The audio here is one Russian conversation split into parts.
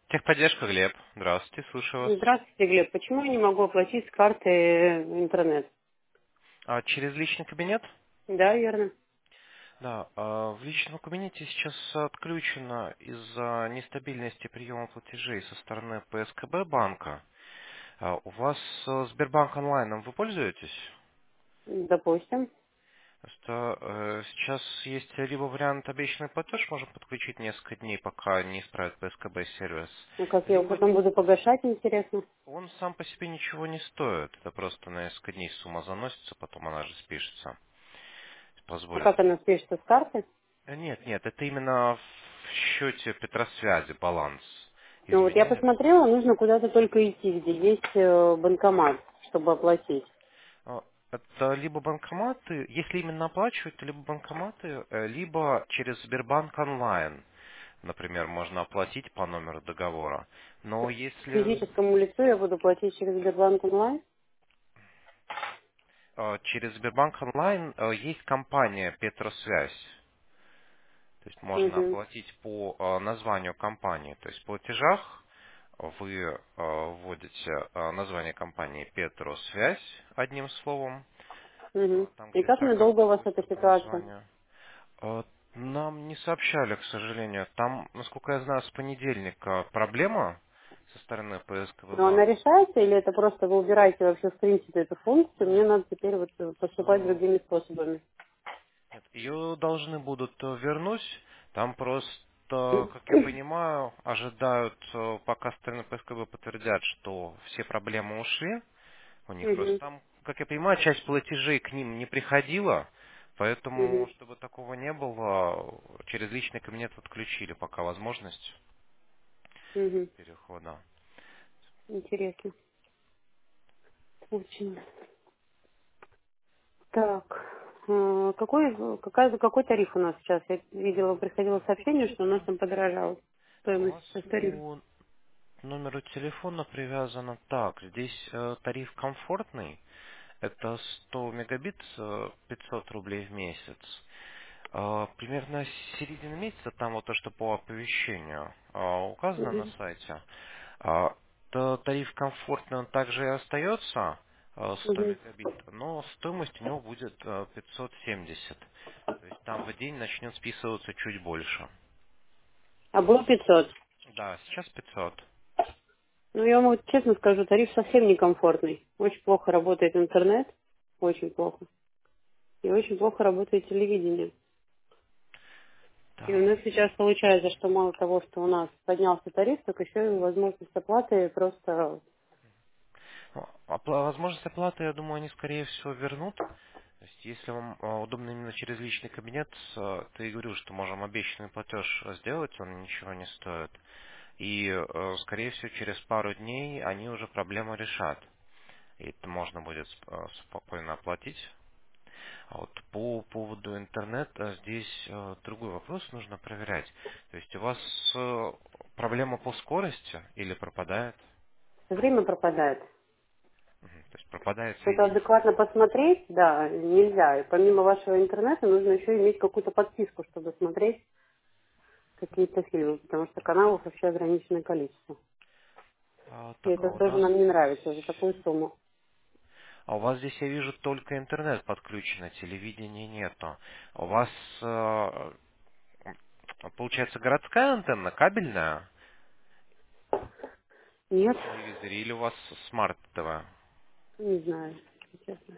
Техподдержка, Глеб. Здравствуйте, слушаю вас. Здравствуйте, Глеб. Почему я не могу оплатить с карты интернет? Через личный кабинет? Да, верно. Да, в личном кабинете сейчас отключено из-за нестабильности приема платежей со стороны ПСКБ банка. У вас Сбербанк онлайном вы пользуетесь? Допустим. Просто сейчас есть либо вариант обещанный платеж, можем подключить несколько дней, пока не исправит ПСКБ сервис, Ну, как я его либо потом буду погашать, интересно. он сам по себе ничего не стоит. Это просто на несколько дней сумма заносится, потом она же спишется. А Позволит. как она спишется с карты? Нет, нет, это именно в счете Петросвязи баланс Ну, вот я изменяется. посмотрела, нужно куда-то только идти, где есть банкомат, чтобы оплатить. Это либо банкоматы, если именно оплачивать, то либо банкоматы, либо через Сбербанк онлайн, например, можно оплатить по номеру договора. Но если Физическому лицу я буду платить через Сбербанк онлайн? через Сбербанк онлайн есть компания Петросвязь, то есть можно Угу, оплатить по названию компании, то есть в платежах вы вводите название компании Петросвязь одним словом, угу. там И как где-то надолго как-то у вас будет эта это ситуация? название. Нам не сообщали, к сожалению. Там, насколько я знаю, с понедельника проблема со стороны ПСКВ Но она банка. решается или это просто вы убираете вообще в принципе эту функцию, мне надо теперь вот поступать Э, другими способами? Нет, ее должны будут вернуть. Там просто, как я понимаю, ожидают, пока стороны ПСКВ подтвердят, что все проблемы ушли. У них просто Угу, там, как я понимаю, часть платежей к ним не приходила, поэтому, угу, чтобы такого не было, через личный кабинет отключили пока возможность угу. перехода. Интересно. Очень. Так. Какой тариф у нас сейчас? Я видела, приходило сообщение, что у нас Смотрите, там подорожала у стоимость вас сейчас тарифа. по номеру телефона привязано так. Здесь тариф комфортный. Это 100 мегабит, 500 рублей в месяц. Примерно с середины месяца, там вот то, что по оповещению указано на Мгм. сайте, то тариф комфортный, он также и остается, 100 Мгм. мегабит, но стоимость у него будет 570. То есть там в день начнет списываться чуть больше. А был 500. Да, сейчас 500. Ну, я вам вот честно скажу, тариф совсем некомфортный. Очень плохо работает интернет. Очень плохо. И очень плохо работает телевидение. И у Да. нас сейчас получается, что мало того, что у нас поднялся тариф, так еще и возможность оплаты просто... Ну, возможность оплаты, я думаю, они скорее всего вернут. То есть, если вам удобно именно через личный кабинет, то и говорю, что можем обещанный платеж сделать, он ничего не стоит. И, скорее всего, через пару дней они уже проблему решат. И это можно будет спокойно оплатить. А вот по поводу интернета здесь другой вопрос нужно проверять. То есть у вас проблема по скорости или пропадает? Время пропадает. То есть пропадает Что-то соединение. адекватно посмотреть, да, нельзя. И помимо вашего интернета нужно еще иметь какую-то подписку, чтобы смотреть какие-то фильмы, потому что каналов вообще ограниченное количество. И Так, это тоже нам не нравится за такую сумму. у вас здесь я вижу только интернет подключено, телевидения нету. У вас получается городская антенна, кабельная Нет, в телевизоре или у вас смарт-ТВ? не знаю, если честно.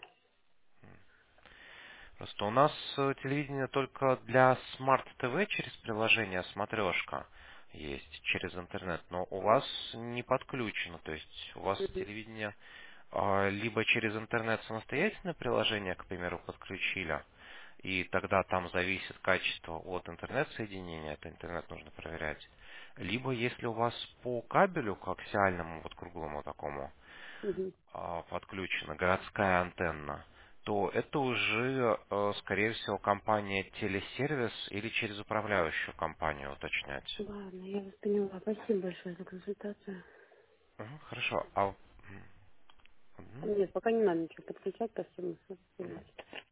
Просто у нас телевидение только для смарт-ТВ через приложение «Смотрешка» есть, через интернет, но у вас не подключено, то есть у вас телевидение либо через интернет самостоятельное приложение, к примеру, подключили, и тогда там зависит качество от интернет-соединения, это интернет нужно проверять, либо если у вас по кабелю, коаксиальному, вот круглому такому, Мгм. подключена городская антенна, то это уже, скорее всего, компания Телесервис или через управляющую компанию уточнять. Ладно, я вас поняла. Спасибо большое за консультацию. Мгм, хорошо. Нет, пока не надо ничего подключать, спасибо. До свидания.